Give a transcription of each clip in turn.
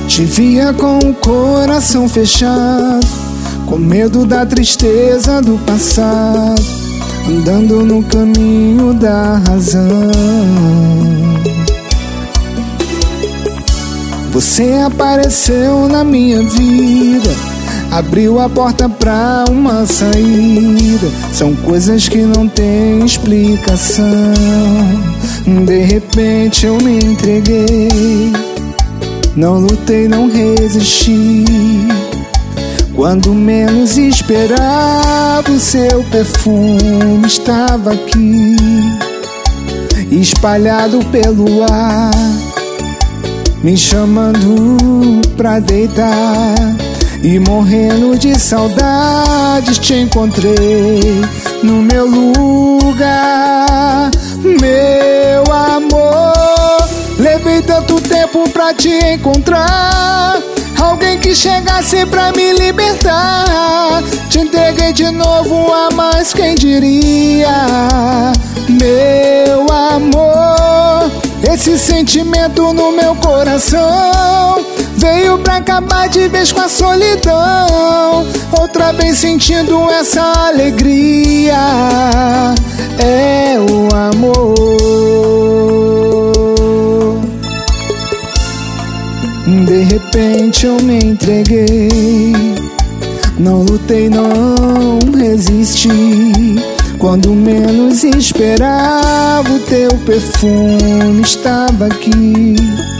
Te via com o coração fechado, com medo da tristeza do passado, andando no caminho da razão. Você apareceu na minha vida, abriu a porta pra uma saída. São coisas que não têm explicação. De repente eu me entreguei, não lutei, não resisti. Quando menos esperava, o seu perfume estava aqui, espalhado pelo ar, me chamando pra deitar. E morrendo de saudades te encontrei no meu lugar. Meu amor, levei tanto tempo pra te encontrar, alguém que chegasse pra me libertar. Te entreguei de novo a mais, quem diria? Meu amor, esse sentimento no meu coração veio pra acabar de vez com a solidão. Outra vez sentindo essa alegria, é o amor. De repente eu me entreguei, não lutei, não resisti. Quando menos esperava, o teu perfume estava aqui,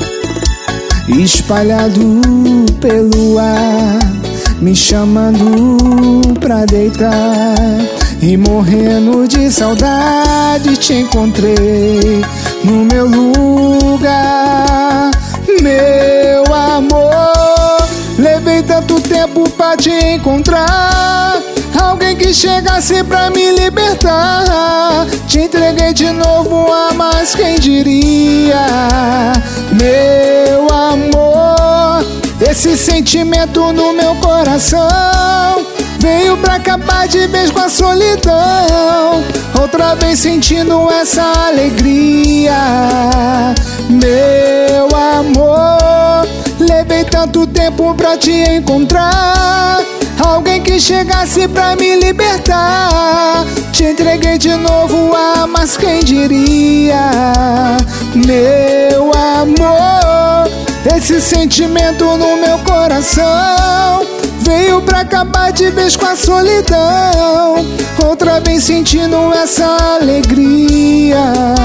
espalhado pelo ar, me chamando pra deitar. E morrendo de saudade te encontrei no meu lugar. Meu amor, levei tanto tempo pra te encontrar, alguém que chegasse pra me libertar. Te entreguei de novo a mais, quem diria? Meu amor, esse sentimento no meu coração veio pra acabar de vez com a solidão. Outra vez sentindo essa alegria. Meu amor, levei tanto tempo pra te encontrar, alguém que chegasse pra me libertar. Te entreguei de novo a mais, quem diria? Meu amor, esse sentimento no meu coração veio pra acabar de vez com a solidão. Outra vez sentindo essa alegria.